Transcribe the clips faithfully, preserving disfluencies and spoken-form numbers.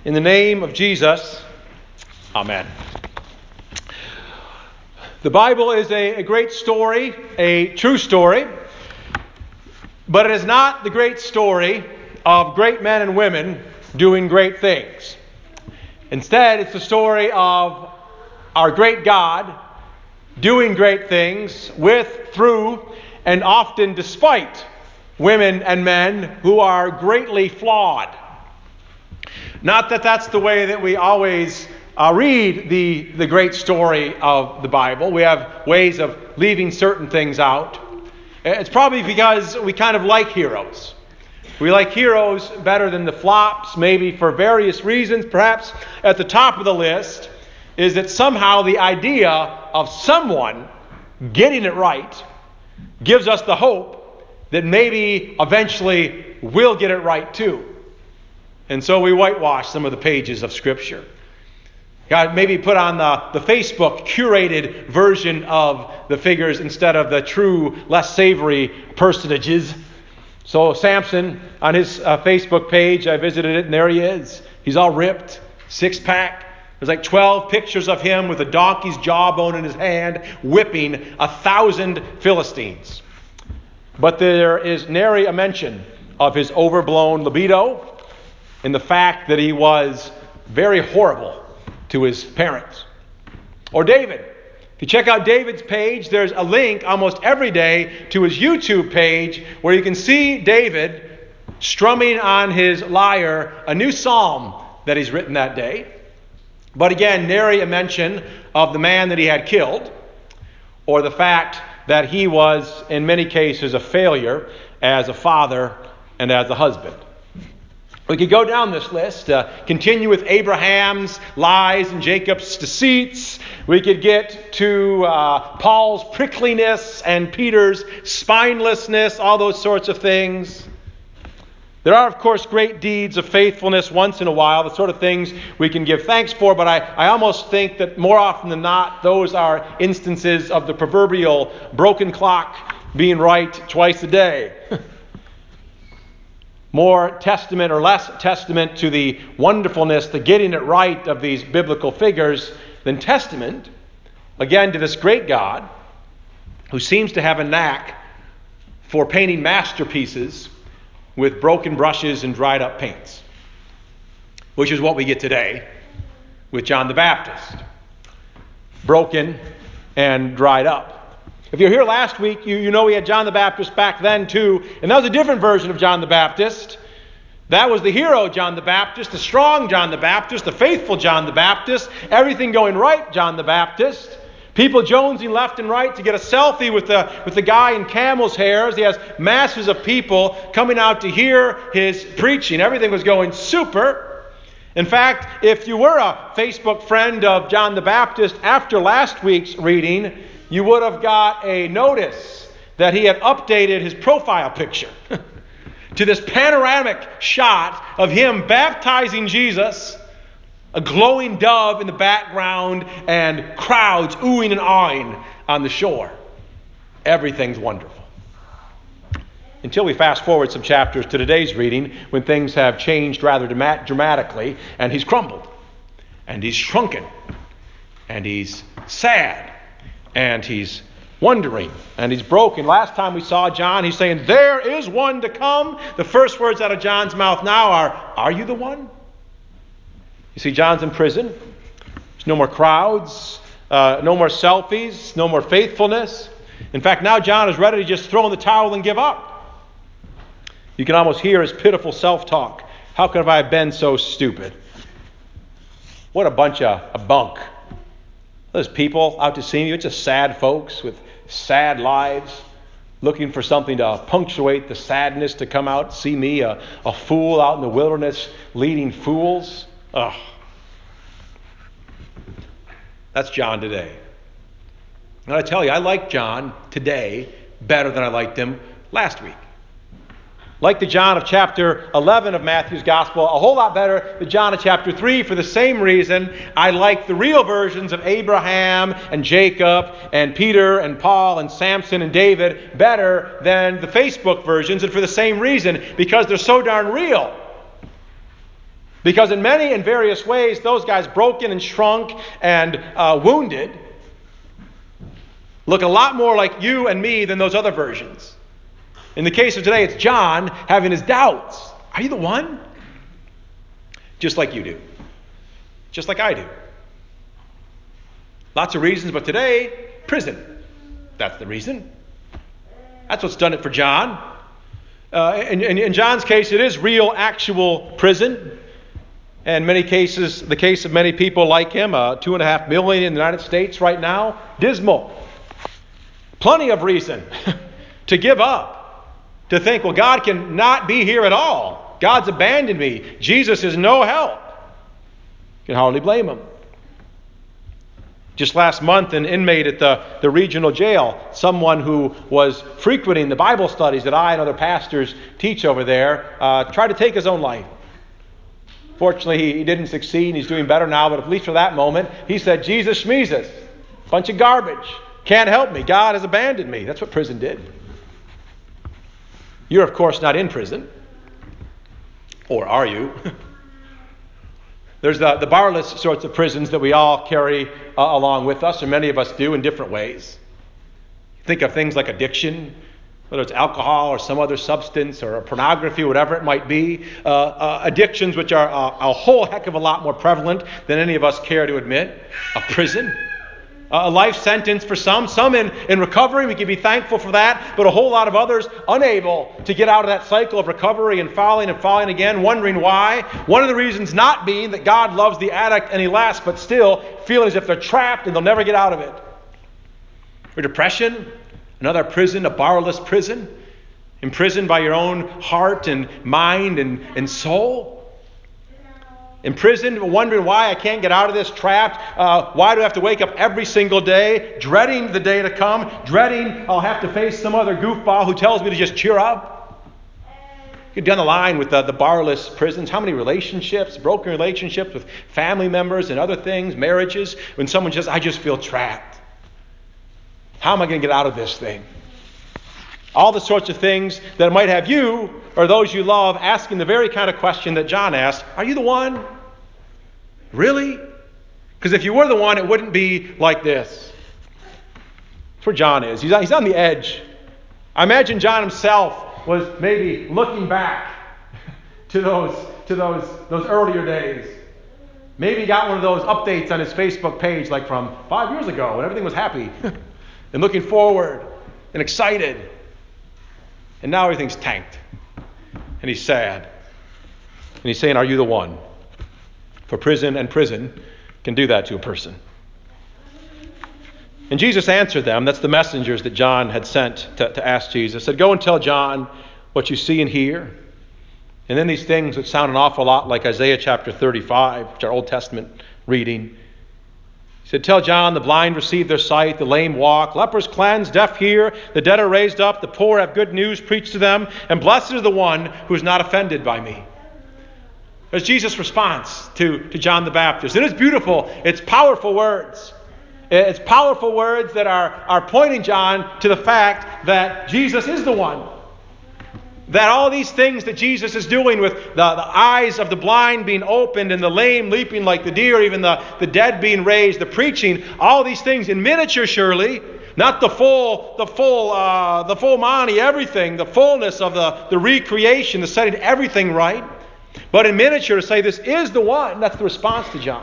In the name of Jesus, amen. The Bible is a, a great story, a true story, but it is not the great story of great men and women doing great things. Instead, it's the story of our great God doing great things with, through, and often despite women and men who are greatly flawed. Not that that's the way that we always uh, read the, the great story of the Bible. We have ways of leaving certain things out. It's probably because we kind of like heroes. We like heroes better than the flops, maybe for various reasons. Perhaps at the top of the list is that somehow the idea of someone getting it right gives us the hope that maybe eventually we'll get it right too. And so we whitewash some of the pages of Scripture. God, maybe put on the, the Facebook curated version of the figures instead of the true, less savory personages. So Samson, on his uh, Facebook page, I visited it, and there he is. He's all ripped, six-pack. There's like twelve pictures of him with a donkey's jawbone in his hand, whipping a thousand Philistines. But there is nary a mention of his overblown libido and the fact that he was very horrible to his parents. Or David. If you check out David's page, there's a link almost every day to his YouTube page where you can see David strumming on his lyre a new psalm that he's written that day. But again, nary a mention of the man that he had killed, or the fact that he was, in many cases, a failure as a father and as a husband. We could go down this list, uh, continue with Abraham's lies and Jacob's deceits. We could get to uh, Paul's prickliness and Peter's spinelessness, all those sorts of things. There are, of course, great deeds of faithfulness once in a while, the sort of things we can give thanks for, but I, I almost think that more often than not, those are instances of the proverbial broken clock being right twice a day. More testament or less testament to the wonderfulness, the getting it right of these biblical figures than testament, again, to this great God who seems to have a knack for painting masterpieces with broken brushes and dried up paints, which is what we get today with John the Baptist. Broken and dried up. If you were here last week, you, you know we had John the Baptist back then too, and that was a different version of John the Baptist. That was the hero John the Baptist, the strong John the Baptist, the faithful John the Baptist, everything going right John the Baptist. People jonesing left and right to get a selfie with the, with the guy in camel's hairs. He has masses of people coming out to hear his preaching. Everything was going super. In fact, if you were a Facebook friend of John the Baptist after last week's reading, you would have got a notice that he had updated his profile picture to this panoramic shot of him baptizing Jesus, a glowing dove in the background, and crowds oohing and awing on the shore. Everything's wonderful. Until we fast forward some chapters to today's reading, when things have changed rather dramatically, and he's crumbled, and he's shrunken, and he's sad, and he's wondering, and he's broken. Last time we saw John, he's saying, "There is one to come." The first words out of John's mouth now are, "Are you the one?" You see, John's in prison. There's no more crowds, uh, no more selfies, no more faithfulness. In fact, now John is ready to just throw in the towel and give up. You can almost hear his pitiful self-talk. How could I have been so stupid? What a bunch of a bunk. There's people out to see you. It's just sad folks with sad lives, looking for something to punctuate the sadness to come out and see me, a, a fool out in the wilderness leading fools. Ugh. That's John today. And I tell you, I like John today better than I liked him last week. Like the John of chapter eleven of Matthew's Gospel, a whole lot better than John of chapter three for the same reason. I like the real versions of Abraham and Jacob and Peter and Paul and Samson and David better than the Facebook versions, and for the same reason, because they're so darn real. Because in many and various ways, those guys broken and shrunk and uh, wounded look a lot more like you and me than those other versions. In the case of today, it's John having his doubts. Are you the one? Just like you do. Just like I do. Lots of reasons, but today, prison. That's the reason. That's what's done it for John. Uh, in, in, in John's case, it is real, actual prison. In many cases, the case of many people like him, uh, two and a half million in the United States right now, dismal. Plenty of reason to give up, to think, well, God can not be here at all. God's abandoned me. Jesus is no help. You can hardly blame him. Just last month, an inmate at the, the regional jail, someone who was frequenting the Bible studies that I and other pastors teach over there, uh, tried to take his own life. Fortunately, he, he didn't succeed. He's doing better now, but at least for that moment, he said, Jesus schmeezus. Bunch of garbage. Can't help me. God has abandoned me. That's what prison did. You're, of course, not in prison. Or are you? There's the, the barless sorts of prisons that we all carry uh, along with us, or many of us do in different ways. Think of things like addiction, whether it's alcohol or some other substance or pornography, whatever it might be. Uh, uh, addictions which are uh, a whole heck of a lot more prevalent than any of us care to admit. A prison. A life sentence for some. Some in, in recovery. We can be thankful for that. But a whole lot of others unable to get out of that cycle of recovery and falling and falling again, wondering why. One of the reasons not being that God loves the addict and he laughs, but still feeling as if they're trapped and they'll never get out of it. Or depression. Another prison, a barless prison. Imprisoned by your own heart and mind and, and soul. Imprisoned, wondering why I can't get out of this, trapped. Uh, why do I have to wake up every single day, dreading the day to come, dreading I'll have to face some other goofball who tells me to just cheer up. Get down the line with the, the barless prisons. How many relationships, broken relationships with family members and other things, marriages, when someone just, I just feel trapped. How am I going to get out of this thing? All the sorts of things that might have you or those you love asking the very kind of question that John asked. Are you the one? Really? Because if you were the one, it wouldn't be like this. That's where John is. He's on, he's on the edge. I imagine John himself was maybe looking back to those, to those, those earlier days. Maybe he got one of those updates on his Facebook page like from five years ago when everything was happy and looking forward and excited. And now everything's tanked. And he's sad. And he's saying, are you the one? For prison and prison can do that to a person. And Jesus answered them. That's the messengers that John had sent to, to ask Jesus. Said, go and tell John what you see and hear. And then these things that sound an awful lot like Isaiah chapter thirty-five, which are Old Testament reading. He said, tell John, the blind receive their sight, the lame walk, lepers cleansed, deaf hear, the dead are raised up, the poor have good news preached to them, and blessed is the one who is not offended by me. There's Jesus' response to, to John the Baptist. It is beautiful. It's powerful words. It's powerful words that are, are pointing John to the fact that Jesus is the one. That all these things that Jesus is doing with the, the eyes of the blind being opened and the lame leaping like the deer, even the, the dead being raised, the preaching, all these things in miniature surely, not the full, the full, uh, the full Monty, everything, the fullness of the, the recreation, the setting everything right. But in miniature to say this is the one, that's the response to John.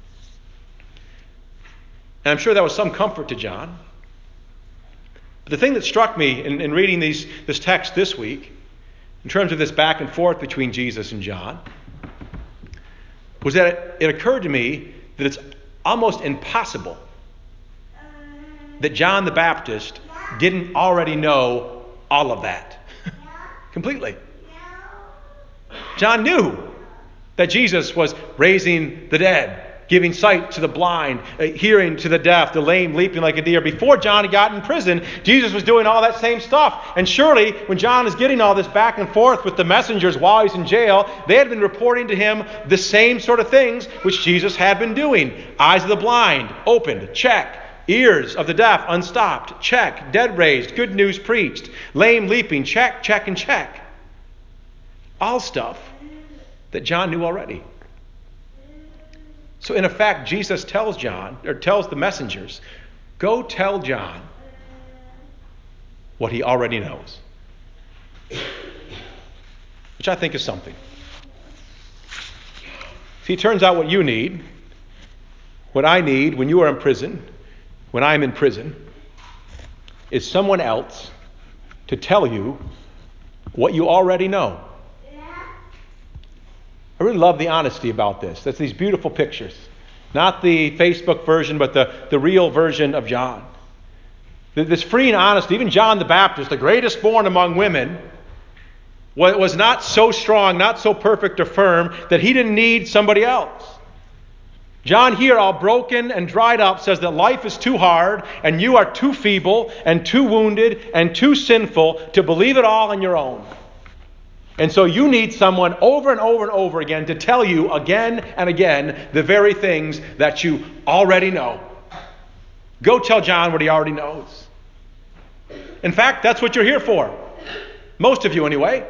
And I'm sure that was some comfort to John. But the thing that struck me in, in reading these, this text this week, in terms of this back and forth between Jesus and John, was that it, it occurred to me that it's almost impossible that John the Baptist didn't already know all of that. Completely. John knew that Jesus was raising the dead, giving sight to the blind, uh, hearing to the deaf, the lame leaping like a deer. Before John had gotten in prison, Jesus was doing all that same stuff. And surely, when John is getting all this back and forth with the messengers while he's in jail, they had been reporting to him the same sort of things which Jesus had been doing. Eyes of the blind, opened, check. Ears of the deaf, unstopped, check. Dead raised, good news preached. Lame leaping, check, check, and check. All stuff that John knew already. So in effect, Jesus tells John, or tells the messengers, go tell John what he already knows. Which I think is something. See, it turns out what you need, what I need when you are in prison, when I'm in prison, is someone else to tell you what you already know. I really love the honesty about this. That's these beautiful pictures. Not the Facebook version, but the, the real version of John. This free and honesty, even John the Baptist, the greatest born among women, was not so strong, not so perfect or firm, that he didn't need somebody else. John here, all broken and dried up, says that life is too hard, and you are too feeble, and too wounded, and too sinful to believe it all on your own. And so you need someone over and over and over again to tell you again and again the very things that you already know. Go tell John what he already knows. In fact, that's what you're here for. Most of you anyway.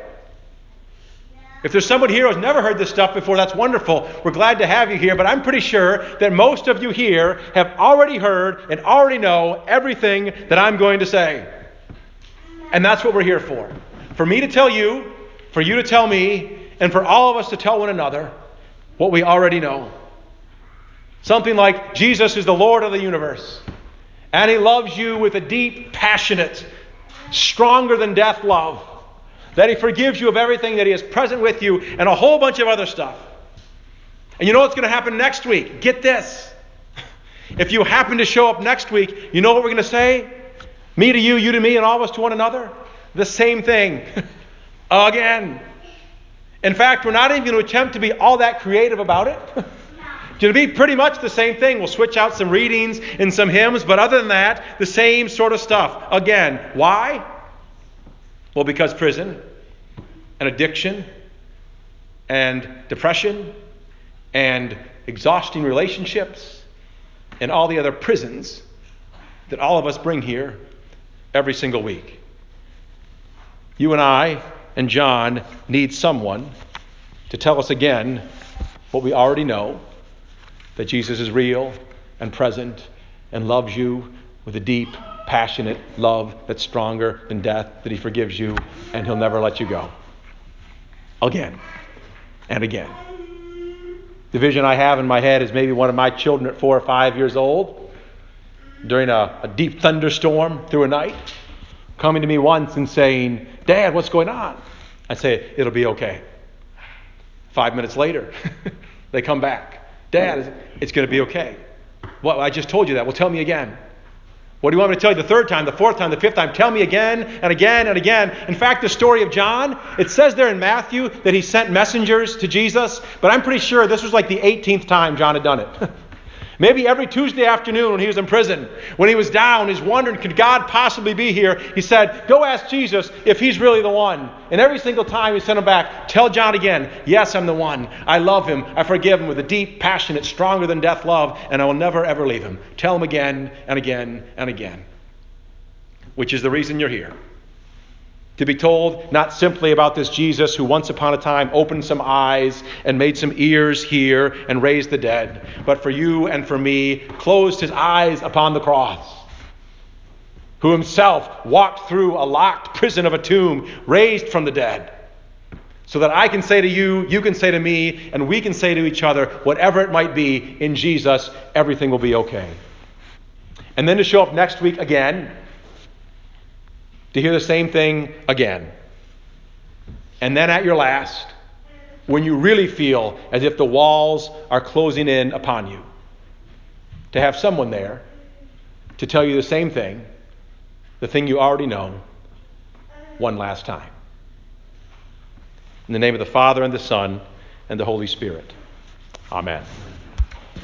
If there's somebody here who's never heard this stuff before, that's wonderful. We're glad to have you here. But I'm pretty sure that most of you here have already heard and already know everything that I'm going to say. And that's what we're here for. For me to tell you, for you to tell me, and for all of us to tell one another what we already know. Something like Jesus is the Lord of the universe. And he loves you with a deep, passionate, stronger than death love. That he forgives you of everything, that he is present with you, and a whole bunch of other stuff. And you know what's going to happen next week? Get this. If you happen to show up next week, you know what we're going to say? Me to you, you to me, and all of us to one another? The same thing. Again. In fact, we're not even going to attempt to be all that creative about it. It'll be pretty much the same thing. We'll switch out some readings and some hymns, but other than that, the same sort of stuff. Again, why? Well, because prison and addiction and depression and exhausting relationships and all the other prisons that all of us bring here every single week. You and I and John need someone to tell us again what we already know, that Jesus is real and present and loves you with a deep, passionate love that's stronger than death, that he forgives you and he'll never let you go. Again and again. The vision I have in my head is maybe one of my children at four or five years old during a, a deep thunderstorm through a night, coming to me once and saying, "Dad, what's going on?" I say, "It'll be okay." Five minutes later, they come back. "Dad, it's going to be okay." "Well, I just told you that." "Well, tell me again." "What do you want me to tell you the third time, the fourth time, the fifth time?" "Tell me again and again and again." In fact, the story of John, it says there in Matthew that he sent messengers to Jesus, but I'm pretty sure this was like the eighteenth time John had done it. Maybe every Tuesday afternoon when he was in prison, when he was down, he's wondering, could God possibly be here? He said, "Go ask Jesus if he's really the one." And every single time he sent him back, "Tell John again, yes, I'm the one. I love him. I forgive him with a deep, passionate, stronger than death love, and I will never, ever leave him." Tell him again and again and again. Which is the reason you're here. To be told not simply about this Jesus who once upon a time opened some eyes and made some ears hear and raised the dead, but for you and for me, closed his eyes upon the cross. Who himself walked through a locked prison of a tomb, raised from the dead. So that I can say to you, you can say to me, and we can say to each other, whatever it might be, in Jesus, everything will be okay. And then to show up next week again, to hear the same thing again. And then at your last, when you really feel as if the walls are closing in upon you, to have someone there to tell you the same thing, the thing you already know, one last time. In the name of the Father and the Son and the Holy Spirit. Amen.